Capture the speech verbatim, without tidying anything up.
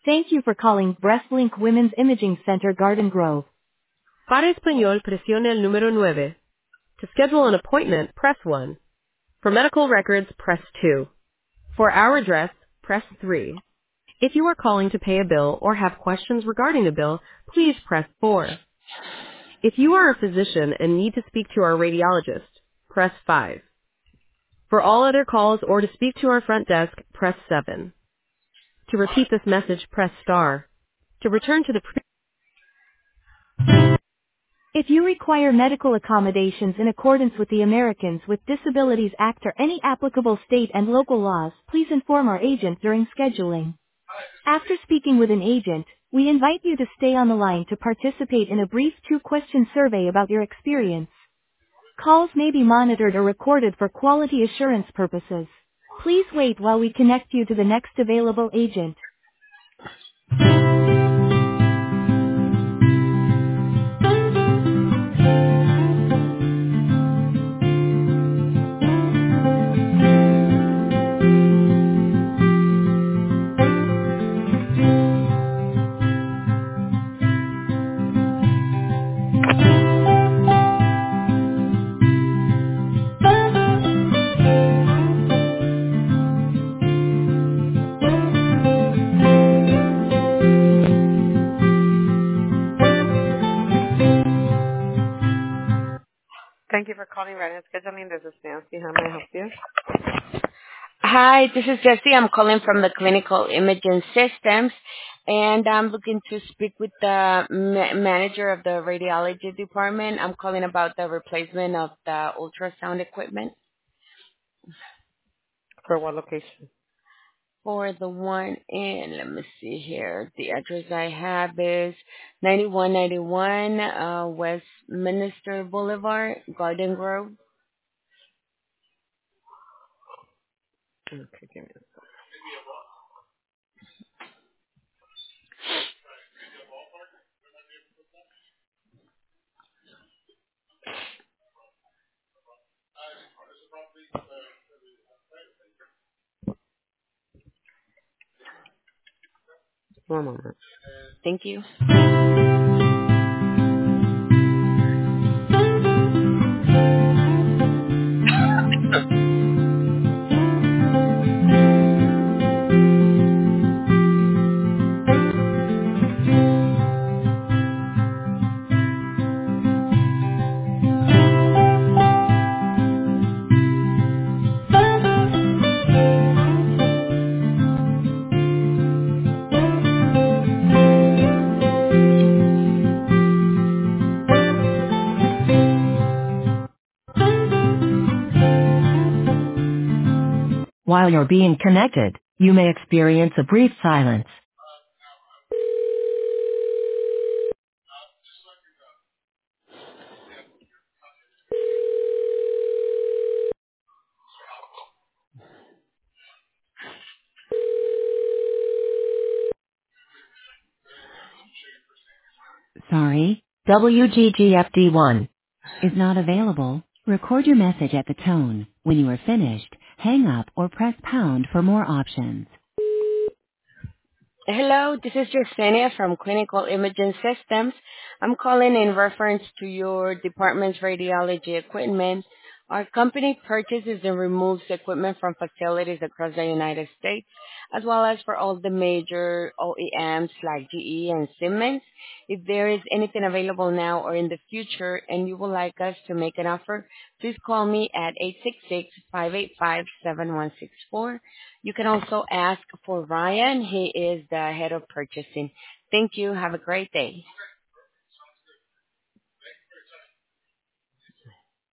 Thank you for calling Breastlink Women's Imaging Center Garden Grove. Para español, presione el número nueve. To schedule an appointment, press one. For medical records, press two. For our address, press three. If you are calling to pay a bill or have questions regarding a bill, please press four. If you are a physician and need to speak to our radiologist, press five. For all other calls or to speak to our front desk, press seven. To repeat this message, press star. To return to the pre- If you require medical accommodations in accordance with the Americans with Disabilities Act or any applicable state and local laws, please inform our agent during scheduling. After speaking with an agent, we invite you to stay on the line to participate in a brief two-question survey about your experience. Calls may be monitored or recorded for quality assurance purposes. Please wait while we connect you to the next available agent. Thank you for calling Right and Scheduling. This is Nancy. How may I help you? Hi, this is Jessie. I'm calling from the Clinical Imaging Systems, and I'm looking to speak with the ma- manager of the radiology department. I'm calling about the replacement of the ultrasound equipment For what location? for the one in, let me see here. The address I have is ninety-one ninety-one uh, Westminster Boulevard, Garden Grove. Okay, give me a one moment. Thank you. While you're being connected, you may experience a brief silence. Sorry, W G G F D one is not available. Record your message at the tone. When you are finished, hang up or press pound for more options. Hello, this is Yesenia from Clinical Imaging Systems. I'm calling in reference to your department's radiology equipment. Our company purchases and removes equipment from facilities across the United States, as well as for all the major O E Ms like G E and Siemens. If there is anything available now or in the future and you would like us to make an offer, please call me at eight six six, five eight five, seven one six four. You can also ask for Ryan. He is the head of purchasing. Thank you. Have a great day.